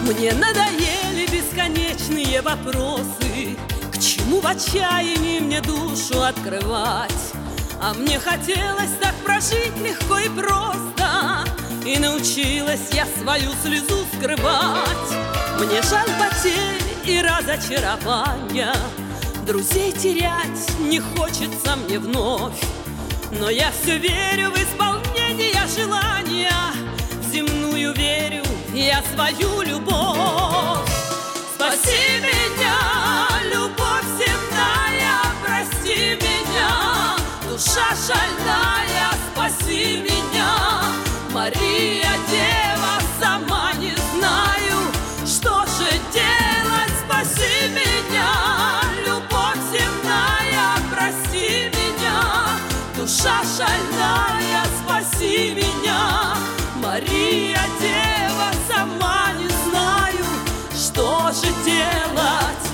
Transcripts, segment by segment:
Мне надоели бесконечные вопросы, к чему в отчаянии мне душу открывать? А мне хотелось так прожить легко и просто, и научилась я свою слезу скрывать. Мне жаль потерь и разочарования, друзей терять не хочется мне вновь. Но я все верю в исполнение желания, в земную верю я свою любовь. Спаси меня, любовь земная, прости меня, душа шальная, спаси меня. Мария, Дева, сама не знаю, что же делать. Спаси меня, любовь земная, прости меня, душа шальная, спаси меня. Мария, Дева, сама не знаю, что же делать.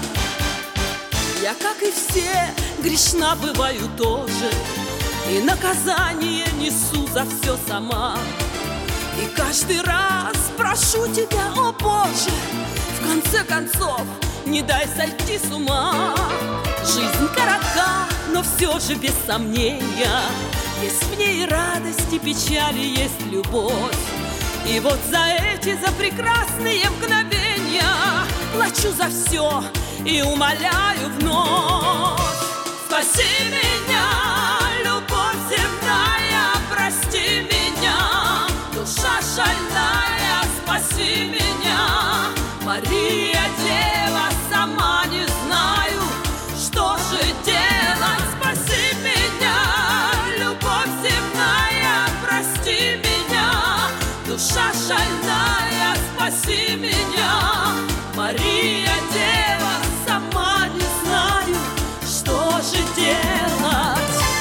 Я, как и все, грешна бываю тоже, и наказание несу за все сама. И каждый раз прошу тебя, о Боже, в конце концов, не дай сойти с ума. Жизнь коротка, но все же без сомнения, есть в ней радость и печали, есть любовь. И вот за эти, за прекрасные мгновения плачу за все и умоляю вновь. Спаси меня, любовь земная, прости меня, душа шальная, спаси меня. Мария, Дева, сама не знаю, что же делать. Спаси меня, любовь земная, прости меня, душа шальная, спаси меня. Мария, Дева, сама не знаю, что же делать.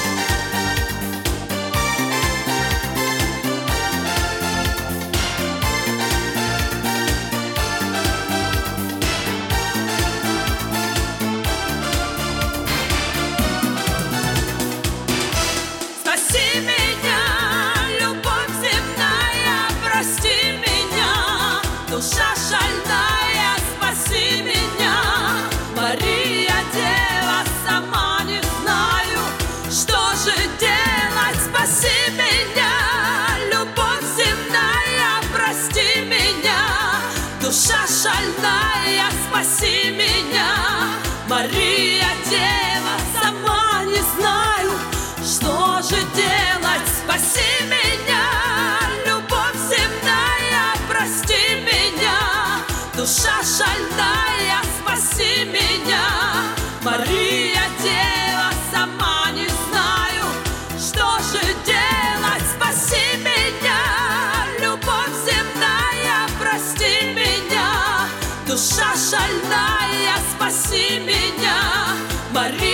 Спаси меня, любовь земная, прости меня, душа шальная, спаси меня. Мария, Дева, сама не знаю, что же делать. Спаси меня, любовь земная, прости меня, душа шальная, спаси меня. Мария, Дева, сама не знаю, что же делать. Спаси меня, любовь земная, прости меня, душа шальная, спаси меня. Мария, Дева, сама не знаю, что же делать. Спаси меня, любовь земная, прости меня, душа шальная, спаси меня. Мария,